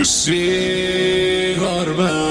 سیگار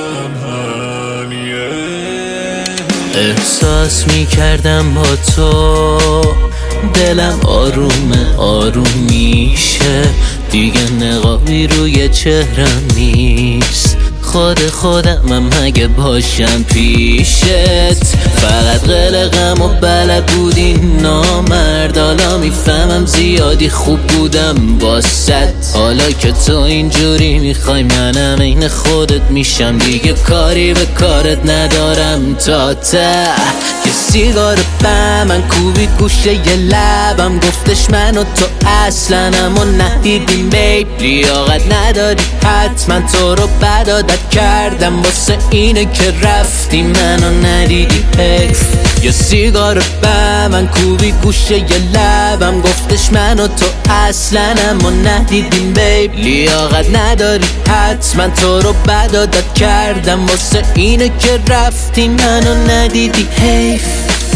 احساس میکردم با تو دلم آروم میشه، دیگه نقابی روی چهرم نیست. خودمم اگه باشم پیشت، فقط قلقم و بلد بودی نامرد. حالا میفهمم زیادی خوب بودم باست. حالا که تو اینجوری میخوای منم عین خودت میشم، دیگه کاری به کارت ندارم تا ته. یه سیگار به من کوبید گوشه یه لبم، گفتش من و تو اصلا همو ندیدیم بیب. لیاقت نداری حتما تو رو بد عادت کردم، واسه اینه که رفتی منو ندیدی حیف. یه سیگار به من کوبید گوشه یه لبم، گفتش من و تو اصلا همو ندیدیم بیب. لیاقت نداری حتما تو رو بد عادت کردم، واسه اینه که رفتی منو ندیدی حیف.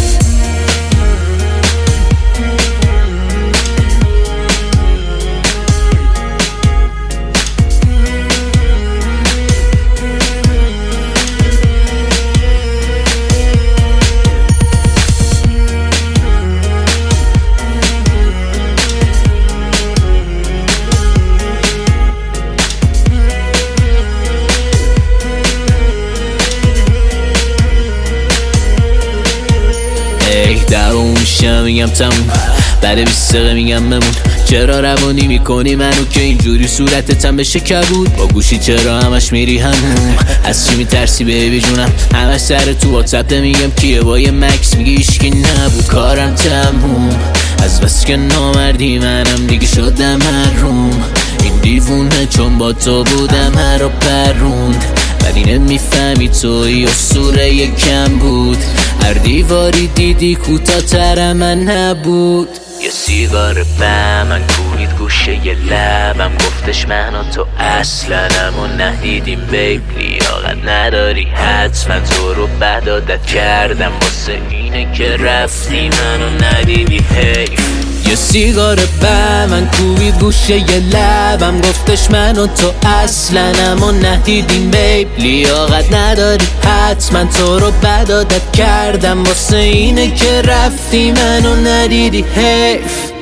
دعوام میشم میگم تموم، بعد 20 دقیقه میگم بمون. چرا روانی میکنی منو که اینجوری صورتتم بشه کبود؟ با گوشی چرا همش میری همون؟ از چی میترسی بیبی جونم؟ همش سر تو واتساپ میگم کیه، با یه مکس میگی ایشکی نبود. کارم تموم از بس که نامردی منم دیگه شدم محروم. این دیوونه چون با تو بودم هر رو پروند، ولی نمیفهمی توی اسطوره یکم بود. هر دیواری دیدی کوتاه‌تر من نبود. یه سیگار به من کوبید گوشه یه لبم، گفتش من و تو اصلا همو ندیدیم بیب. لیاقت نداری حتما تو رو بد عادت کردم، واسه اینه که رفتی منو ندیدی حیف. یه سیگار به من کوبید گوشه یه لبم، گفتش من و تو اصلا همو ندیدیم بیب. لیاقت نداری حتما تو رو بد عادت کردم، واسه اینه که رفتی منو ندیدی حیف.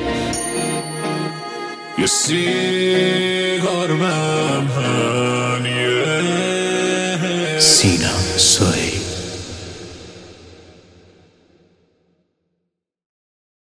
یه سیگار من سینا سوی